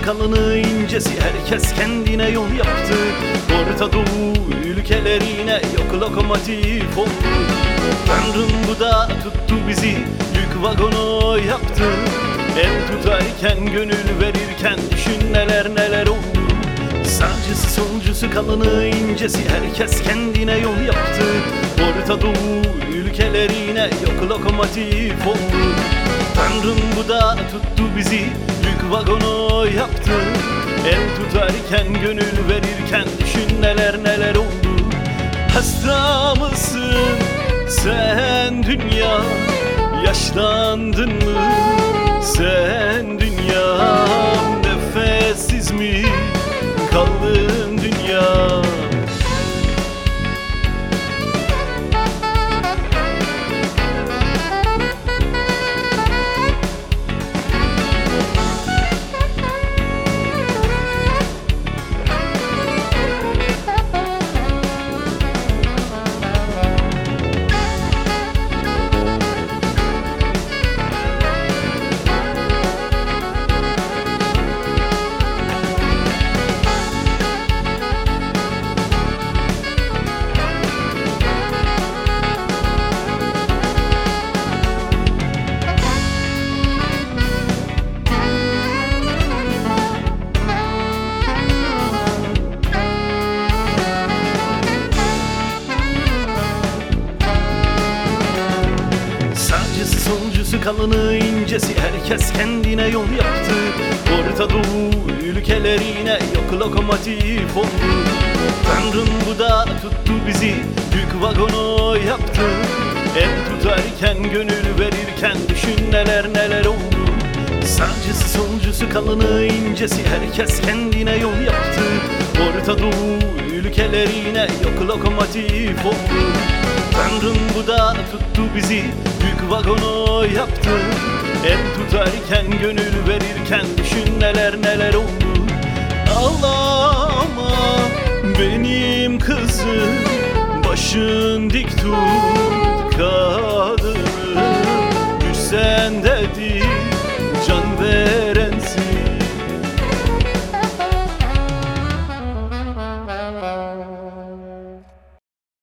kalını incesi herkes kendine yol yaptı. Orta Doğu ülkelerine yok lokomotif oldu. Tanrım bu da tuttu bizi, yük vagonu yaptı. El tutarken, gönül verirken düşün neler neler oldu. Sağcısı solcusu kalını incesi herkes kendine yol yaptı. Orta Doğu ülkelerine yok lokomotif oldu. Tanrım bu da tuttu bizi, yük vagonu yaptı. El tutarken, gönül verirken düşün neler neler oldu. Hasta mısın sen dünya, yaşlandın mı sen dünya? Nefessiz mi kaldın dünya? Solcusu kalını incesi herkes kendine yol yaptı. Orta Doğu ülkelerine yok lokomotif oldu. Tanrım bu da tuttu bizi, yük vagonu yaptı. El tutarken, gönül verirken düşün neler neler oldu. Sağcısı solcusu kalını incesi herkes kendine yol yaptı. Orta Doğu ülkelerine yok lokomotif oldu. Tanrım bu da tuttu bizi, yük vagonu yaptı. El tutarken, gönül verirken düşün neler neler oldu. Ağlama benim kızım, başın dik tut kadını. Güç sende değil